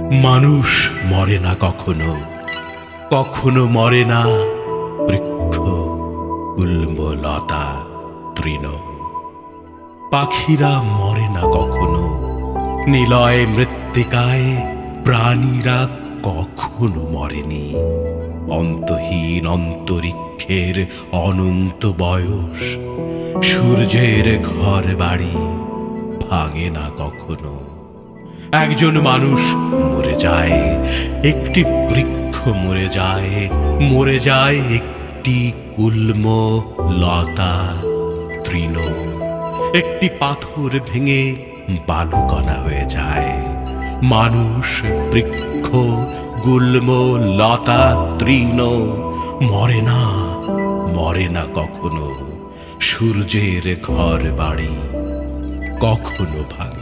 মানুষ মরে না কখনো, কখনো মরে না বৃক্ষ, গুল্ম, লতা, তৃণ। পাখিরা মরে না কখনো, নিলয় মৃত্তিকায় প্রাণীরা কখনো মরেনি। অন্তহীন অন্তরিক্ষের অনন্ত বয়স, সূর্যের ঘর বাড়ি ভাঙে না কখনো। একজন মানুষ মরে যায়, একটি বৃক্ষ মরে যায়, মরে যায় একটি গুল্ম, লতা, তৃণ। একটি পাথর ভেঙে বালুকণা হয়ে যায়। মানুষ, বৃক্ষ, গুল্ম, লতা, তৃণ মরে না, মরে না কখনো। সূর্যের ঘর বাড়ি কখনো ভাঙে